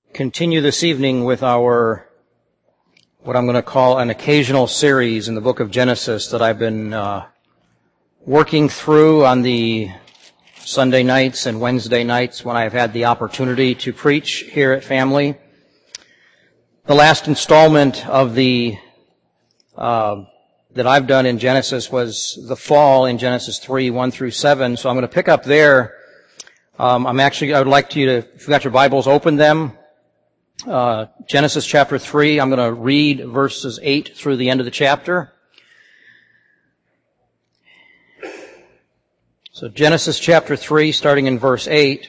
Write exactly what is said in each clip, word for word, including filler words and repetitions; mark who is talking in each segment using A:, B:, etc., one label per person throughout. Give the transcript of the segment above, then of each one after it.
A: continue this evening with our, what I'm going to call an occasional series in the book of Genesis that I've been uh, working through on the Sunday nights and Wednesday nights when I've had the opportunity to preach here at Family. The last installment of the uh, that I've done in Genesis was the fall in Genesis three, one through seven, so I'm going to pick up there. Um, I'm actually, I would like you to, if you've got your Bibles, open them. Uh, Genesis chapter three, I'm going to read verses eight through the end of the chapter. So Genesis chapter three, starting in verse eight.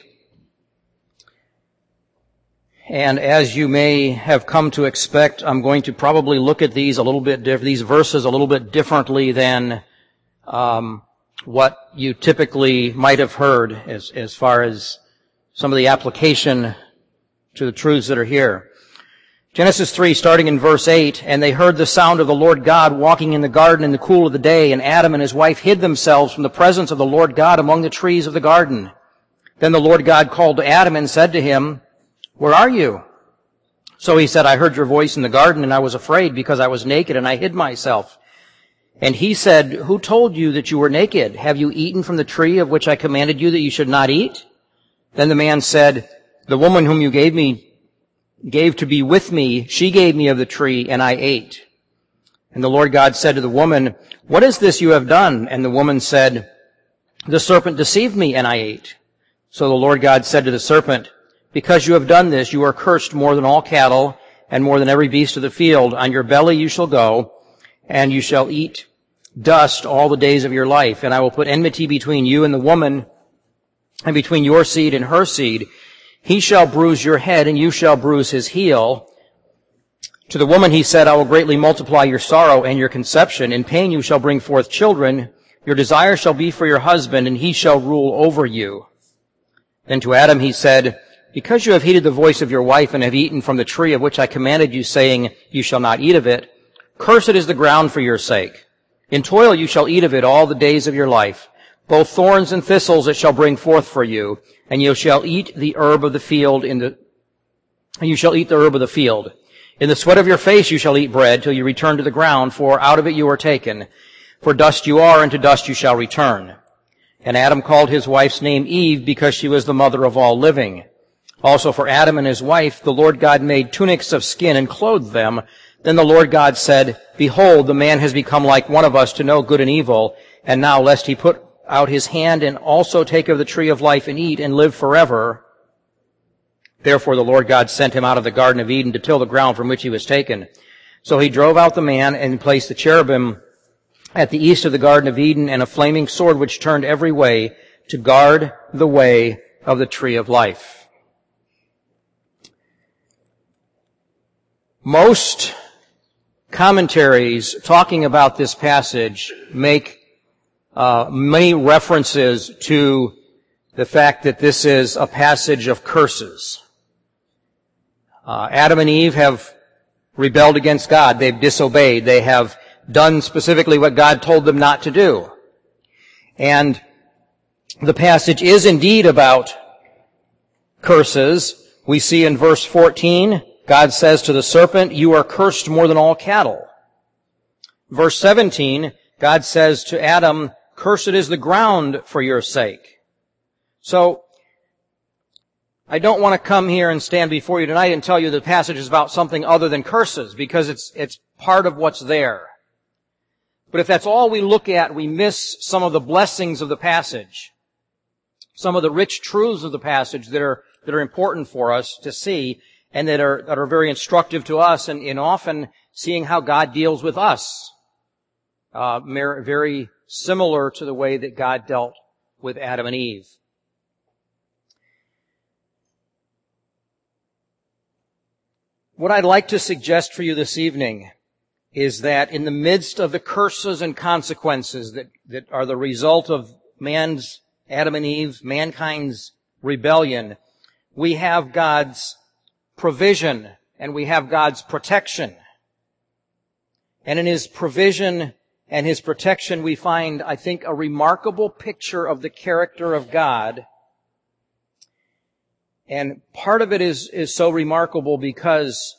A: And as you may have come to expect, I'm going to probably look at these a little bit diff- these verses a little bit differently than um, what you typically might have heard as, as far as some of the application to the truths that are here. Genesis three, starting in verse eight, and they heard the sound of the Lord God walking in the garden in the cool of the day, and Adam and his wife hid themselves from the presence of the Lord God among the trees of the garden. Then the Lord God called to Adam and said to him, "Where are you?" So he said, "I heard your voice in the garden, and I was afraid because I was naked, and I hid myself." And he said, "Who told you that you were naked? Have you eaten from the tree of which I commanded you that you should not eat?" Then the man said, "The woman whom you gave me, gave to be with me, she gave me of the tree, and I ate." And the Lord God said to the woman, "What is this you have done?" And the woman said, "The serpent deceived me, and I ate." So the Lord God said to the serpent, "Because you have done this, you are cursed more than all cattle, and more than every beast of the field. On your belly you shall go, and you shall eat dust all the days of your life. And I will put enmity between you and the woman, and between your seed and her seed. He shall bruise your head, and you shall bruise his heel." To the woman he said, "I will greatly multiply your sorrow and your conception. In pain you shall bring forth children. Your desire shall be for your husband, and he shall rule over you." Then to Adam he said, "Because you have heeded the voice of your wife, and have eaten from the tree of which I commanded you, saying, you shall not eat of it, cursed is the ground for your sake. In toil you shall eat of it all the days of your life. Both thorns and thistles it shall bring forth for you, and you shall eat the herb of the field in the, and you shall eat the herb of the field. In the sweat of your face you shall eat bread till you return to the ground, for out of it you are taken. For dust you are, and to dust you shall return." And Adam called his wife's name Eve, because she was the mother of all living. Also for Adam and his wife the Lord God made tunics of skin and clothed them. Then the Lord God said, "Behold, the man has become like one of us to know good and evil. And now lest he put out his hand and also take of the tree of life and eat and live forever." Therefore the Lord God sent him out of the Garden of Eden to till the ground from which he was taken. So he drove out the man and placed the cherubim at the east of the Garden of Eden, and a flaming sword which turned every way to guard the way of the tree of life. Most commentaries talking about this passage make uh, many references to the fact that this is a passage of curses. Uh, Adam and Eve have rebelled against God. They've disobeyed. They have done specifically what God told them not to do. And the passage is indeed about curses. We see in verse fourteen, God says to the serpent, "You are cursed more than all cattle." Verse seventeen, God says to Adam, "Cursed is the ground for your sake." So, I don't want to come here and stand before you tonight and tell you the passage is about something other than curses, because it's, it's part of what's there. But if that's all we look at, we miss some of the blessings of the passage, some of the rich truths of the passage that are, that are important for us to see, and that are, that are very instructive to us, and in often seeing how God deals with us. Uh, very similar to the way that God dealt with Adam and Eve. What I'd like to suggest for you this evening is that in the midst of the curses and consequences that, that are the result of man's, Adam and Eve's, mankind's rebellion, we have God's provision and we have God's protection. And in His provision and His protection we find, I think, a remarkable picture of the character of God And part of it is, is so remarkable because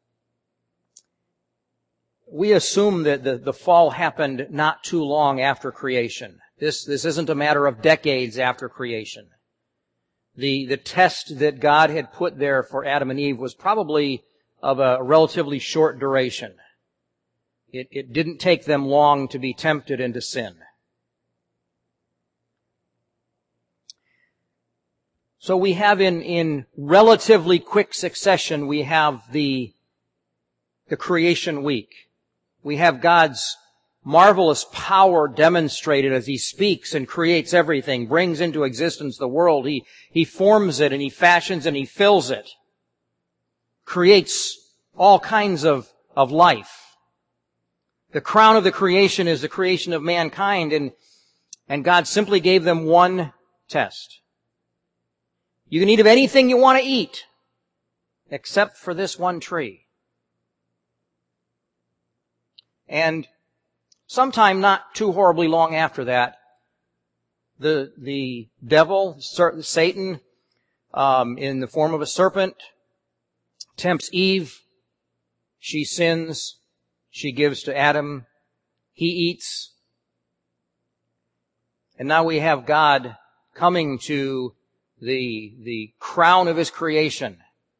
A: we assume that the, the fall happened not too long after creation. This, this isn't a matter of decades after creation. The, the test that God had put there for Adam and Eve was probably of a relatively short duration. It, it didn't take them long to be tempted into sin. So we have in, in relatively quick succession, we have the, the creation week. We have God's marvelous power demonstrated as He speaks and creates everything, brings into existence the world. He, He forms it and He fashions and He fills it. Creates all kinds of, of life. The crown of the creation is the creation of mankind, and, and God simply gave them one test. You can eat of anything you want to eat, except for this one tree. And sometime not too horribly long after that, the, the devil, Satan, um, in the form of a serpent, tempts Eve. She sins. She gives to Adam. He eats. And now we have God coming to the, the crown of His creation.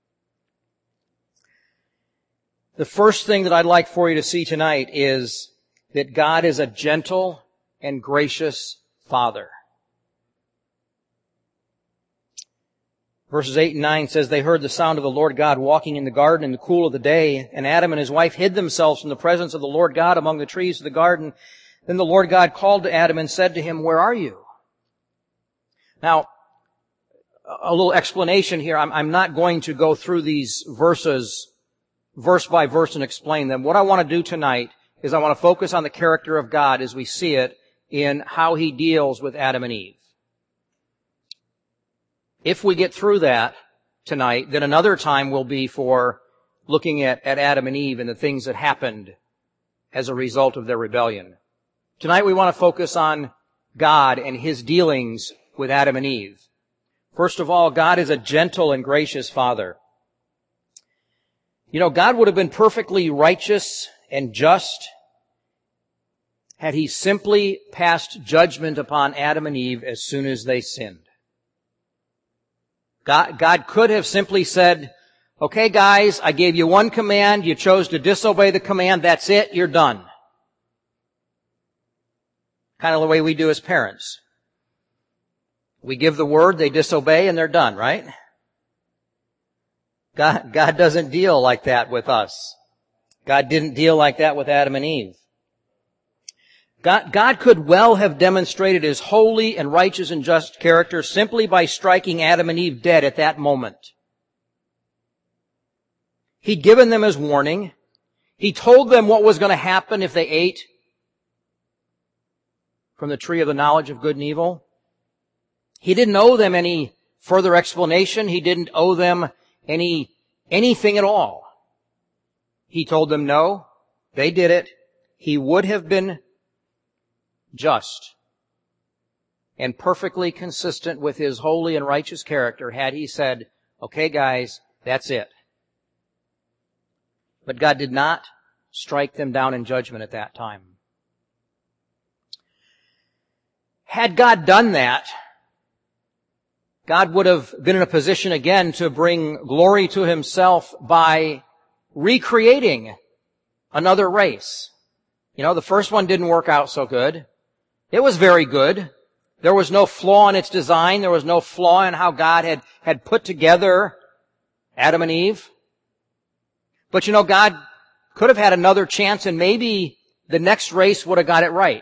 A: The first thing that I'd like for you to see tonight is that God is a gentle and gracious Father. Verses eight and nine says, they heard the sound of the Lord God walking in the garden in the cool of the day, and Adam and his wife hid themselves from the presence of the Lord God among the trees of the garden. Then the Lord God called to Adam and said to him, where are you? Now, a little explanation here. I'm, I'm not going to go through these verses verse by verse and explain them. What I want to do tonight is I want to focus on the character of God as we see it in how He deals with Adam and Eve. If we get through that tonight, then another time will be for looking at, at Adam and Eve and the things that happened as a result of their rebellion. Tonight we want to focus on God and His dealings with Adam and Eve. First of all, God is a gentle and gracious Father. You know, God would have been perfectly righteous and just had He simply passed judgment upon Adam and Eve as soon as they sinned. God, God could have simply said, okay guys, I gave you one command, you chose to disobey the command, that's it, you're done. Kind of the way we do as parents. We give the word, they disobey, and they're done, right? God, God doesn't deal like that with us. God didn't deal like that with Adam and Eve. God, God could well have demonstrated His holy and righteous and just character simply by striking Adam and Eve dead at that moment. He'd given them His warning. He told them what was going to happen if they ate from the tree of the knowledge of good and evil. He didn't owe them any further explanation. He didn't owe them any, anything at all. He told them no. They did it. He would have been just and perfectly consistent with His holy and righteous character had He said, okay guys, that's it. But God did not strike them down in judgment at that time. Had God done that, God would have been in a position again to bring glory to Himself by recreating another race. You know, the first one didn't work out so good. It was very good. There was no flaw in its design. There was no flaw in how God had, had put together Adam and Eve. But you know, God could have had another chance, and maybe the next race would have got it right.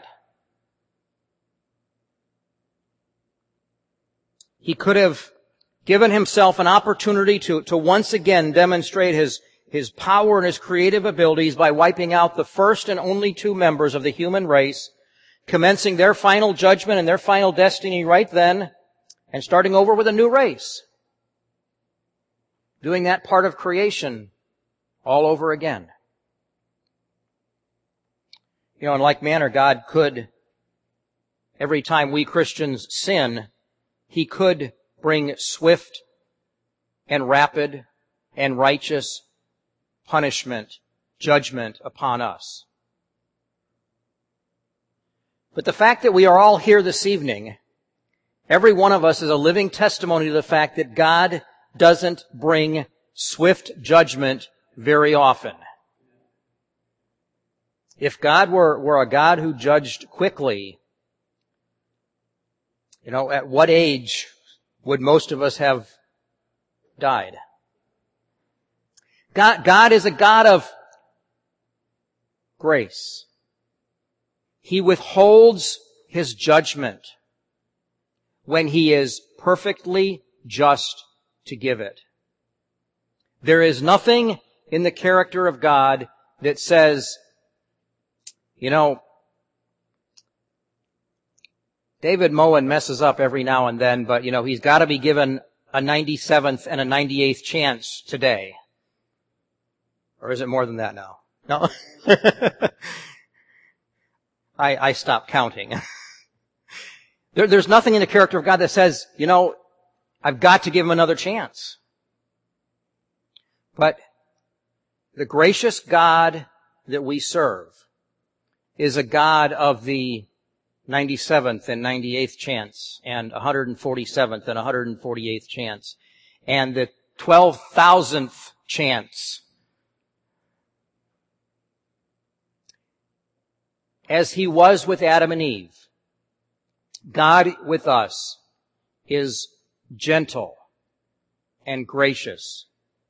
A: He could have given Himself an opportunity to, to once again demonstrate His, His power and His creative abilities by wiping out the first and only two members of the human race, commencing their final judgment and their final destiny right then, and starting over with a new race. Doing that part of creation all over again. You know, in like manner, God could, every time we Christians sin, He could bring swift and rapid and righteous punishment, judgment upon us. But the fact that we are all here this evening, every one of us is a living testimony to the fact that God doesn't bring swift judgment very often. If God were, were a God who judged quickly, you know, at what age would most of us have died? God, God is a God of grace. He withholds His judgment when He is perfectly just to give it. There is nothing in the character of God that says, you know, David Moen messes up every now and then, but, you know, he's got to be given a ninety-seventh and a ninety-eighth chance today. Or is it more than that now? No. I, I stopped counting. there, there's nothing in the character of God that says, you know, I've got to give him another chance. But the gracious God that we serve is a God of the ninety-seventh and ninety-eighth chance, and one hundred forty-seventh and one hundred forty-eighth chance, and the twelve thousandth chance. As He was with Adam and Eve, God with us is gentle and gracious.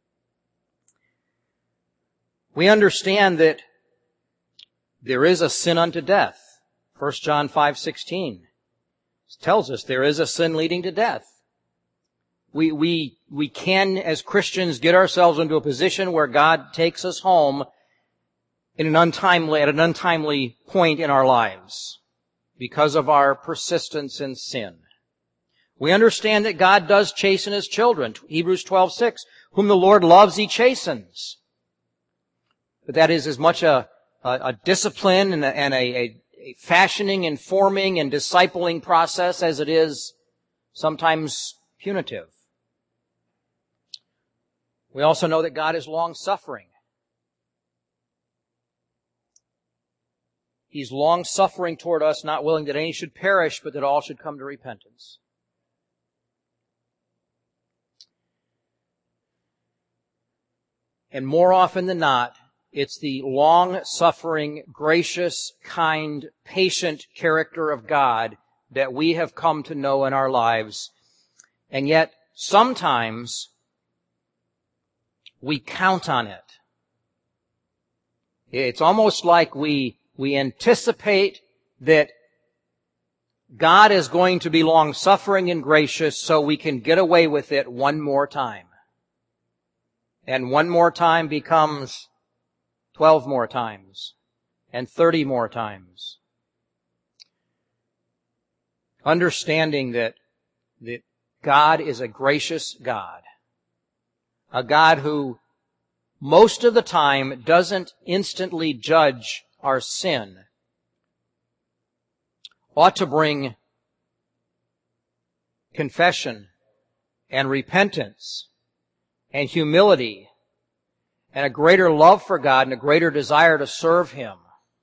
A: We understand that there is a sin unto death. First John five sixteen tells us there is a sin leading to death. We, we, we can, as Christians, get ourselves into a position where God takes us home in an untimely, at an untimely point in our lives because of our persistence in sin. We understand that God does chasten His children. Hebrews twelve six, whom the Lord loves, He chastens. But that is as much a, a, a discipline and, a, and a, a, a fashioning and forming and discipling process as it is sometimes punitive. We also know that God is long-suffering. He's long-suffering toward us, not willing that any should perish, but that all should come to repentance. And more often than not, it's the long-suffering, gracious, kind, patient character of God that we have come to know in our lives. And yet, sometimes, we count on it. It's almost like we, we anticipate that God is going to be long-suffering and gracious so we can get away with it one more time. And one more time becomes twelve more times, and thirty more times. Understanding that, that God is a gracious God. A God who most of the time doesn't instantly judge our sin, ought to bring confession and repentance and humility and a greater love for God and a greater desire to serve Him.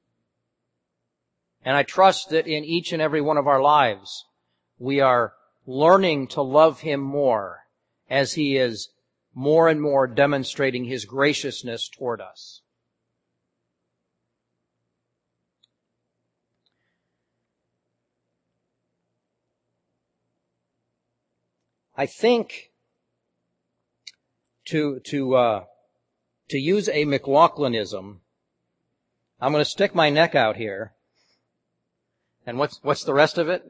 A: And I trust that in each and every one of our lives, we are learning to love Him more as He is more and more demonstrating His graciousness toward us. I think to, to, uh, To use a McLaughlinism, I'm going to stick my neck out here. And what's what's the rest of it?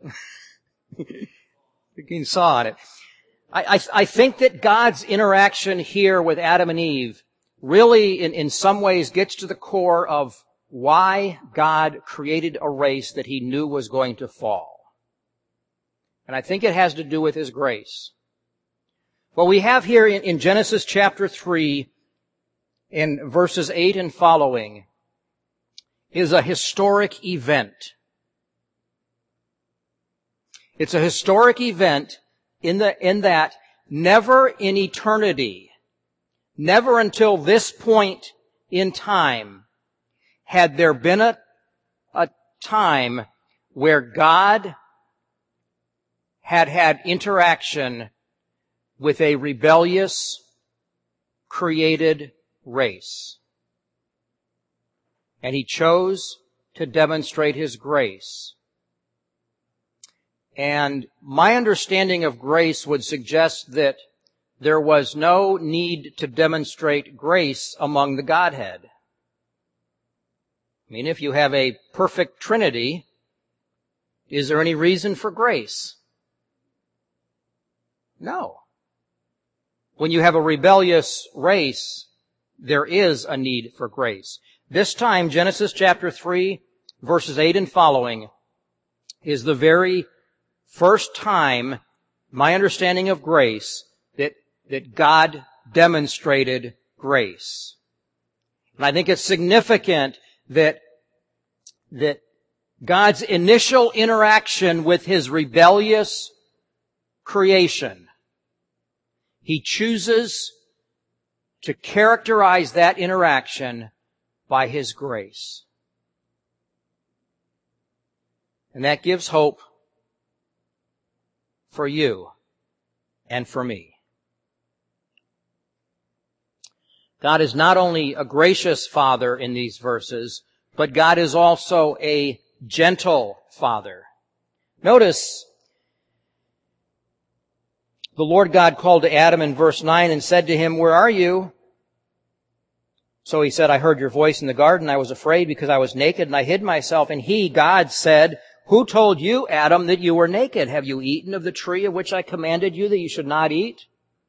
A: You can saw on it. I, I, I think that God's interaction here with Adam and Eve really, in, in some ways, gets to the core of why God created a race that He knew was going to fall. And I think it has to do with His grace. What we have here in, in Genesis chapter three, in verses eight and following, is a historic event. It's a historic event in the, in that never in eternity, never until this point in time, had there been a, a time where God had had interaction with a rebellious, created race. And He chose to demonstrate His grace. And my understanding of grace would suggest that there was no need to demonstrate grace among the Godhead. I mean, if you have a perfect Trinity, is there any reason for grace? No. When you have a rebellious race, there is a need for grace. This time, Genesis chapter three, verses eight and following, is the very first time, my understanding of grace, that, that God demonstrated grace. And I think it's significant that, that God's initial interaction with His rebellious creation, He chooses to characterize that interaction by His grace. And that gives hope for you and for me. God is not only a gracious Father in these verses, but God is also a gentle Father. Notice, the Lord God called to Adam in verse nine and said to him, "Where are you?" So he said, "I heard your voice in the garden. I was afraid because I was naked and I hid myself." And he, God, said, "Who told you, Adam, that you were naked? Have you eaten of the tree of which I commanded you that you should not eat?"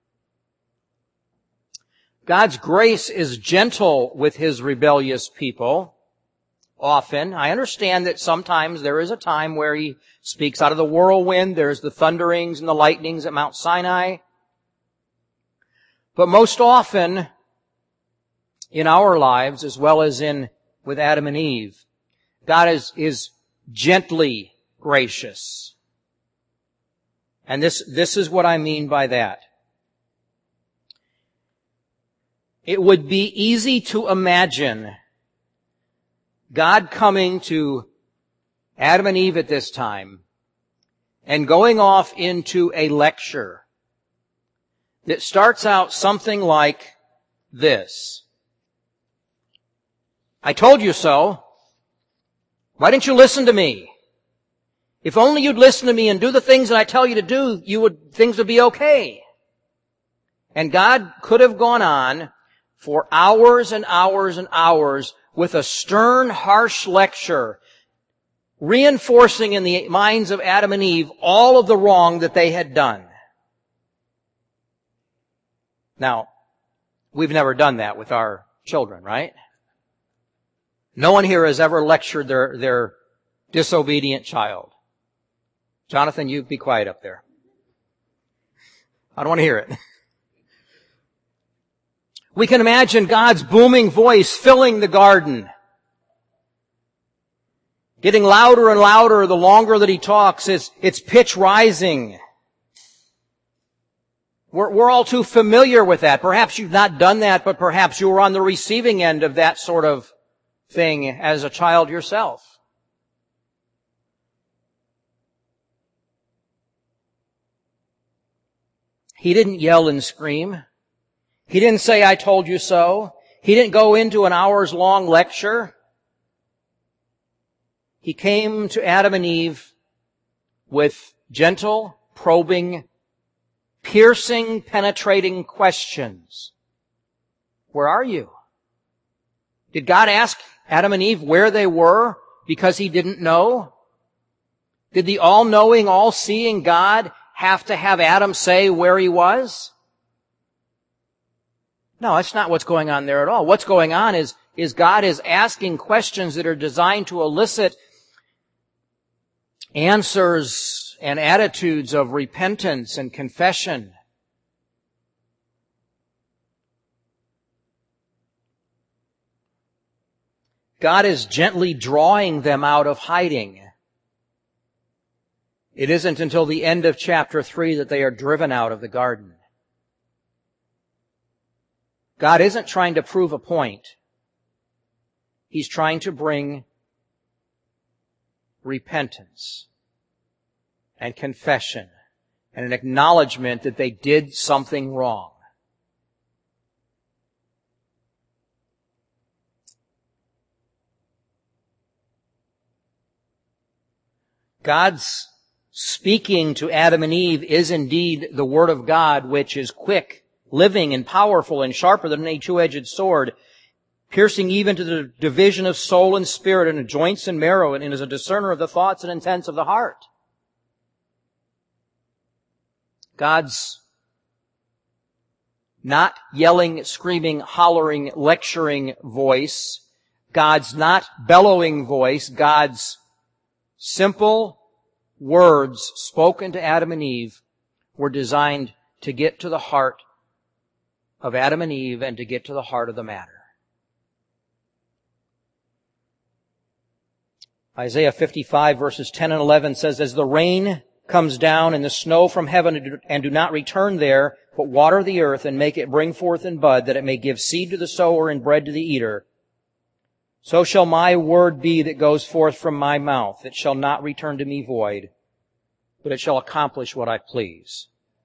A: God's grace is gentle with His rebellious people. Often, I understand that sometimes there is a time where He speaks out of the whirlwind. There's the thunderings and the lightnings at Mount Sinai. But most often, in our lives, as well as in with Adam and Eve, God is, is gently gracious. And this, this is what I mean by that. It would be easy to imagine God coming to Adam and Eve at this time and going off into a lecture that starts out something like this. "I told you so. Why didn't you listen to me? If only you'd listen to me and do the things that I tell you to do, you would, things would be okay." And God could have gone on for hours and hours and hours with a stern, harsh lecture, reinforcing in the minds of Adam and Eve all of the wrong that they had done. Now, we've never done that with our children, right? No one here has ever lectured their, their disobedient child. Jonathan, you be quiet up there. I don't want to hear it. We can imagine God's booming voice filling the garden, getting louder and louder the longer that He talks. It's, it's pitch rising. We're, we're all too familiar with that. Perhaps you've not done that, but perhaps you were on the receiving end of that sort of thing as a child yourself. He didn't yell and scream. He didn't say, "I told you so." He didn't go into an hours long lecture. He came to Adam and Eve with gentle, probing, piercing, penetrating questions. Where are you? Did God ask Adam and Eve where they were because He didn't know? Did the all-knowing, all-seeing God have to have Adam say where he was? No, that's not what's going on there at all. What's going on is, is God is asking questions that are designed to elicit answers and attitudes of repentance and confession. God is gently drawing them out of hiding. It isn't until the end of chapter three that they are driven out of the garden. God isn't trying to prove a point. He's trying to bring repentance and confession and an acknowledgement that they did something wrong. God's speaking to Adam and Eve is indeed the Word of God, which is quick, living, and powerful, and sharper than any two-edged sword, piercing even to the division of soul and spirit, and of joints and marrow, and is a discerner of the thoughts and intents of the heart. God's not yelling, screaming, hollering, lecturing voice, God's not bellowing voice, God's simple words spoken to Adam and Eve were designed to get to the heart of Adam and Eve and to get to the heart of the matter. Isaiah fifty-five verses ten and eleven says, "As the rain comes down and the snow from heaven and do not return there, but water the earth and make it bring forth and bud, that it may give seed to the sower and bread to the eater, so shall my word be that goes forth from my mouth. It shall not return to me void, but it shall accomplish what I please."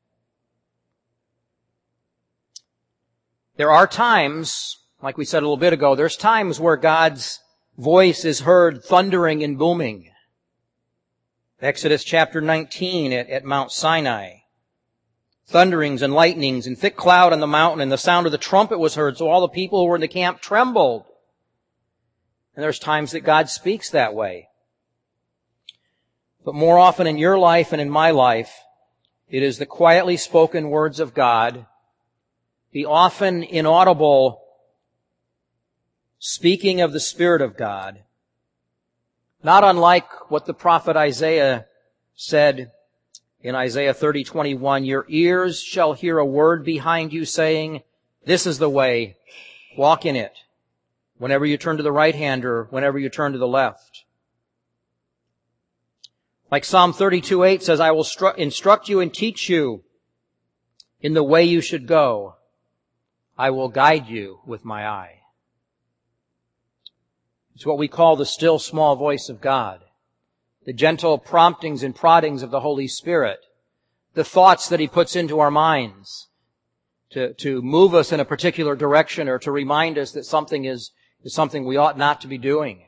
A: There are times, like we said a little bit ago, there's times where God's voice is heard thundering and booming. Exodus chapter nineteen at, at Mount Sinai. Thunderings and lightnings and thick cloud on the mountain, and the sound of the trumpet was heard, so all the people who were in the camp trembled. And there's times that God speaks that way. But more often in your life and in my life, it is the quietly spoken words of God, the often inaudible speaking of the Spirit of God, not unlike what the prophet Isaiah said in Isaiah thirty twenty-one, "Your ears shall hear a word behind you saying, this is the way, walk in it, whenever you turn to the right hand or whenever you turn to the left." Like Psalm thirty-two eight says, "I will stru- instruct you and teach you in the way you should go. I will guide you with my eye." It's what we call the still small voice of God, the gentle promptings and proddings of the Holy Spirit, the thoughts that He puts into our minds to, to move us in a particular direction or to remind us that something is, is something we ought not to be doing.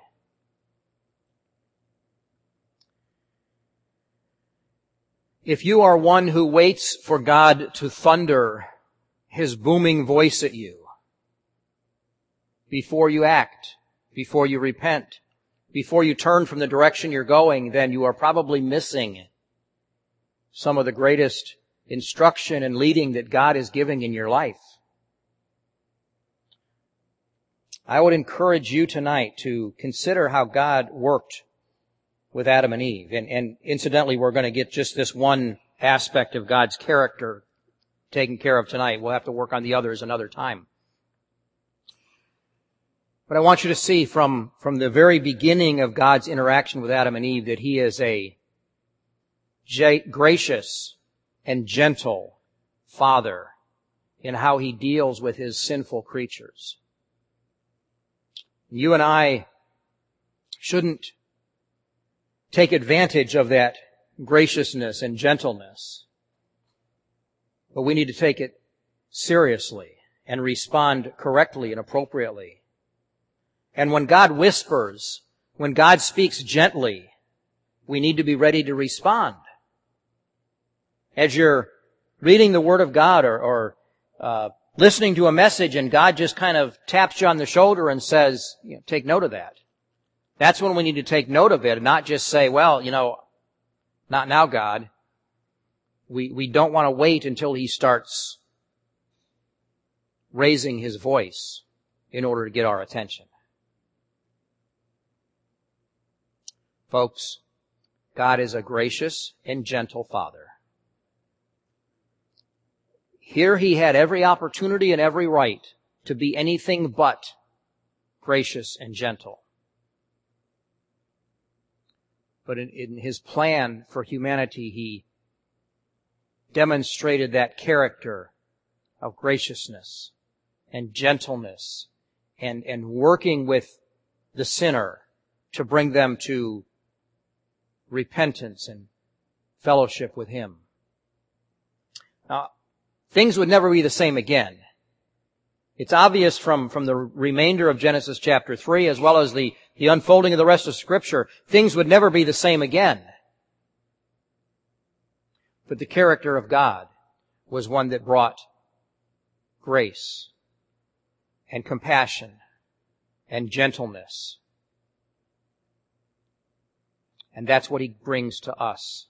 A: If you are one who waits for God to thunder His booming voice at you before you act, before you repent, before you turn from the direction you're going, then you are probably missing some of the greatest instruction and leading that God is giving in your life. I would encourage you tonight to consider how God worked with Adam and Eve. And, and incidentally, we're going to get just this one aspect of God's character taken care of tonight. We'll have to work on the others another time. But I want you to see from, from the very beginning of God's interaction with Adam and Eve that He is a j- gracious and gentle Father in how He deals with His sinful creatures. You and I shouldn't take advantage of that graciousness and gentleness, but we need to take it seriously and respond correctly and appropriately. And when God whispers, when God speaks gently, we need to be ready to respond. As you're reading the Word of God or, or uh, listening to a message and God just kind of taps you on the shoulder and says, you know, take note of that. That's when we need to take note of it and not just say, well, you know, not now, God. We, we don't want to wait until He starts raising His voice in order to get our attention. Folks, God is a gracious and gentle Father. Here He had every opportunity and every right to be anything but gracious and gentle. But in, in His plan for humanity, He demonstrated that character of graciousness and gentleness and, and working with the sinner to bring them to repentance and fellowship with Him. Now, things would never be the same again. It's obvious from, from the remainder of Genesis chapter three, as well as the, the unfolding of the rest of Scripture, things would never be the same again. But the character of God was one that brought grace and compassion and gentleness. And that's what He brings to us.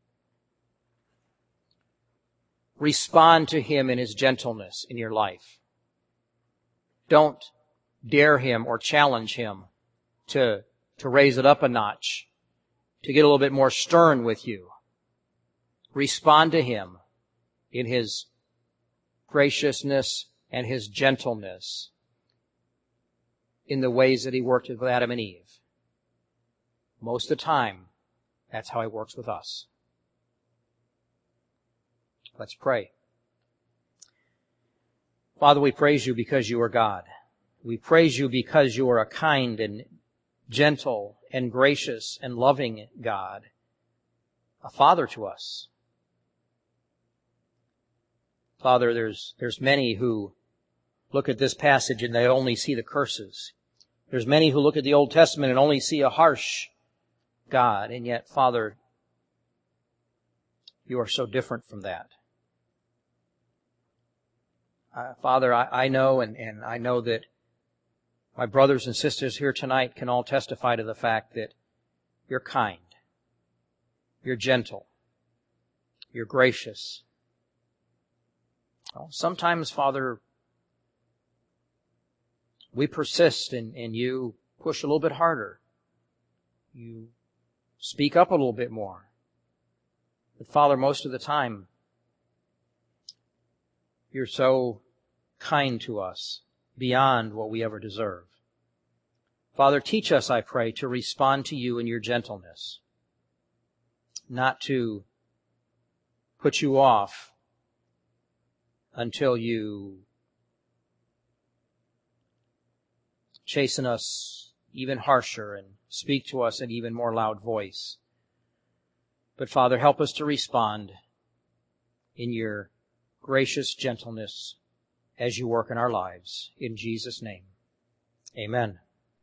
A: Respond to Him in His gentleness in your life. Don't dare Him or challenge Him to, to raise it up a notch, to get a little bit more stern with you. Respond to Him in His graciousness and His gentleness in the ways that He worked with Adam and Eve. Most of the time, that's how He works with us. Let's pray. Father, we praise You because You are God. We praise You because You are a kind and gentle and gracious and loving God, a Father to us. Father, there's, there's many who look at this passage and they only see the curses. There's many who look at the Old Testament and only see a harsh God, and yet, Father, You are so different from that. Uh, Father, I, I know, and, and I know that my brothers and sisters here tonight can all testify to the fact that You're kind, You're gentle, You're gracious. Well, sometimes, Father, we persist and, and You push a little bit harder. You speak up a little bit more. But Father, most of the time, You're so kind to us beyond what we ever deserve. Father, teach us, I pray, to respond to You in Your gentleness, not to put You off until You chasten us even harsher and speak to us in even more loud voice. But Father, help us to respond in Your gracious gentleness as You work in our lives. In Jesus' name, amen.